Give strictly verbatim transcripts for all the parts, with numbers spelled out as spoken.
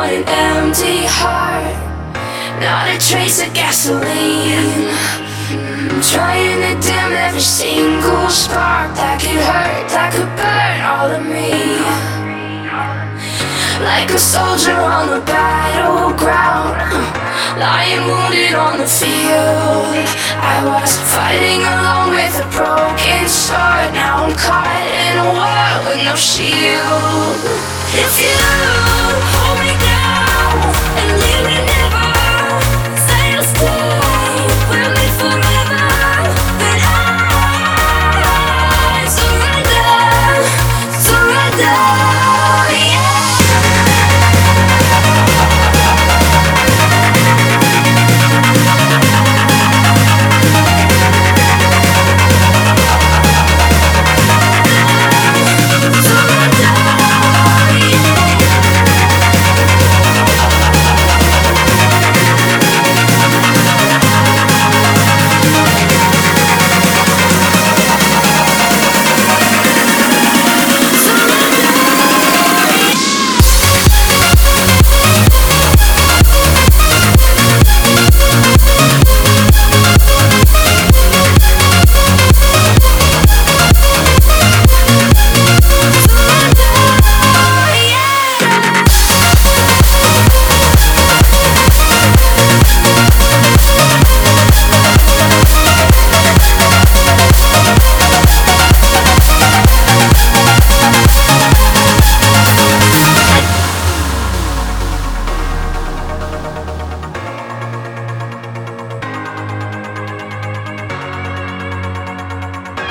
on an empty heart, not a trace of gasoline. I'm trying to dim every single spark that could hurt, that could burn all of me. Like a soldier on the battleground, lying wounded on the field. I was fighting alone with a broken sword. Now I'm caught in a war with no shield. If you hold me down and leave me never, say you'll stay with me forever, then I surrender, surrender, yeah.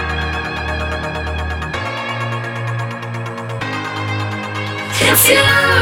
If you